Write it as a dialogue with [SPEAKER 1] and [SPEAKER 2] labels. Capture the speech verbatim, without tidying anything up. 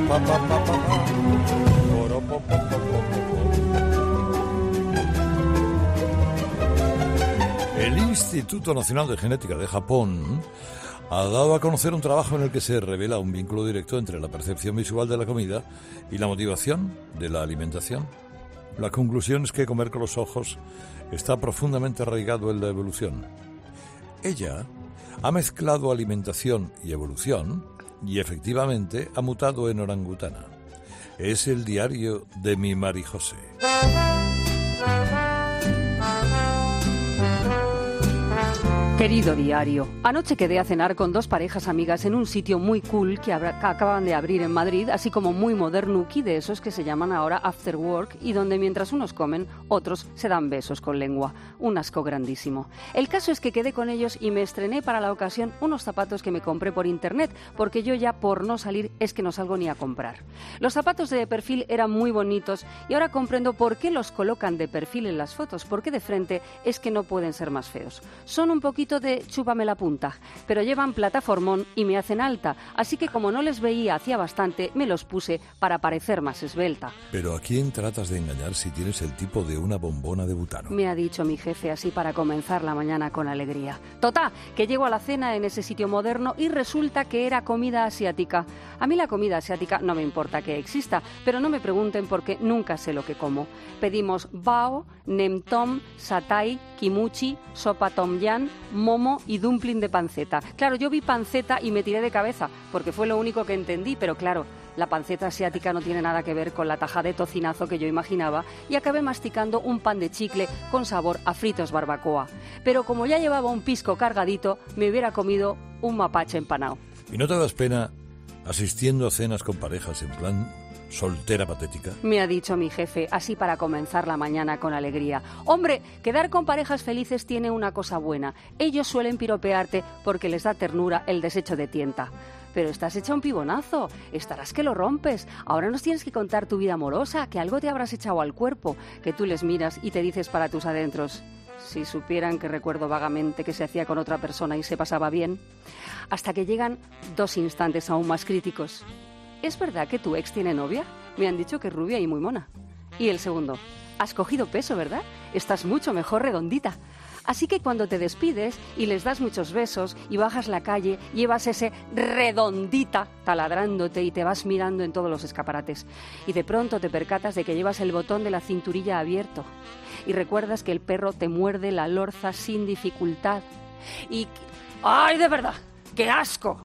[SPEAKER 1] pa, pa, pa, pa, pa. Poro, po, po, po, po, po. El Instituto Nacional de Genética de Japón ha dado a conocer un trabajo en el que se revela un vínculo directo entre la percepción visual de la comida y la motivación de la alimentación. La conclusión es que comer con los ojos está profundamente arraigado en la evolución. Ella ha mezclado alimentación y evolución y efectivamente ha mutado en orangutana. Es el diario de mi Marijose.
[SPEAKER 2] Querido diario, anoche quedé a cenar con dos parejas amigas en un sitio muy cool que, abra, que acaban de abrir en Madrid, así como muy modernuki, de esos que se llaman ahora after work, y donde mientras unos comen, otros se dan besos con lengua. Un asco grandísimo. El caso es que quedé con ellos y me estrené para la ocasión unos zapatos que me compré por internet, porque yo ya por no salir es que no salgo ni a comprar. Los zapatos de perfil eran muy bonitos y ahora comprendo por qué los colocan de perfil en las fotos, porque de frente es que no pueden ser más feos. Son un poquito de chúpame la punta, pero llevan plataformón y me hacen alta, así que como no les veía hacía bastante, me los puse para parecer más esbelta.
[SPEAKER 1] Pero ¿a quién tratas de engañar si tienes el tipo de una bombona de butano?
[SPEAKER 2] Me ha dicho mi jefe así para comenzar la mañana con alegría. Totá, que llego a la cena en ese sitio moderno y resulta que era comida asiática. A mí la comida asiática no me importa que exista, pero no me pregunten porque nunca sé lo que como. Pedimos bao, nem tom, satay, kimuchi, sopa tom yam, momo y dumpling de panceta. Claro, yo vi panceta y me tiré de cabeza, porque fue lo único que entendí, pero claro, la panceta asiática no tiene nada que ver con la taja de tocinazo que yo imaginaba y acabé masticando un pan de chicle con sabor a fritos barbacoa. Pero como ya llevaba un pisco cargadito, me hubiera comido un mapache empanado.
[SPEAKER 1] ¿Y no te das pena asistiendo a cenas con parejas en plan soltera patética?
[SPEAKER 2] Me ha dicho mi jefe, así para comenzar la mañana con alegría. Hombre, quedar con parejas felices tiene una cosa buena. Ellos suelen piropearte porque les da ternura el desecho de tienta. Pero estás hecha un pibonazo, estarás que lo rompes. Ahora nos tienes que contar tu vida amorosa, que algo te habrás echado al cuerpo, que tú les miras y te dices para tus adentros: si supieran que recuerdo vagamente que se hacía con otra persona y se pasaba bien. Hasta que llegan dos instantes aún más críticos. ¿Es verdad que tu ex tiene novia? Me han dicho que es rubia y muy mona. Y el segundo: has cogido peso, ¿verdad? Estás mucho mejor redondita. Así que cuando te despides y les das muchos besos y bajas la calle, llevas ese redondita taladrándote y te vas mirando en todos los escaparates. Y de pronto te percatas de que llevas el botón de la cinturilla abierto. Y recuerdas que el perro te muerde la lorza sin dificultad. Y... ¡ay, de verdad! ¡Qué asco!